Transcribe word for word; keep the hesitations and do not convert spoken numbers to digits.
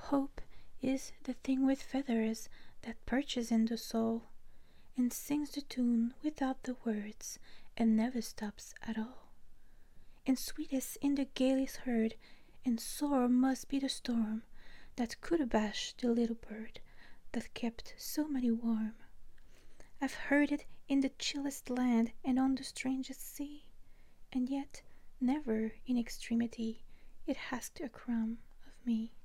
Hope is the thing with feathers that perches in the soul, and sings the tune without the words, and never stops at all. And sweetest in the gayest herd, and sore must be the storm that could abash the little bird that kept so many warm. I've heard it in the chillest land and on the strangest sea, and yet never in extremity it asked a crumb of me.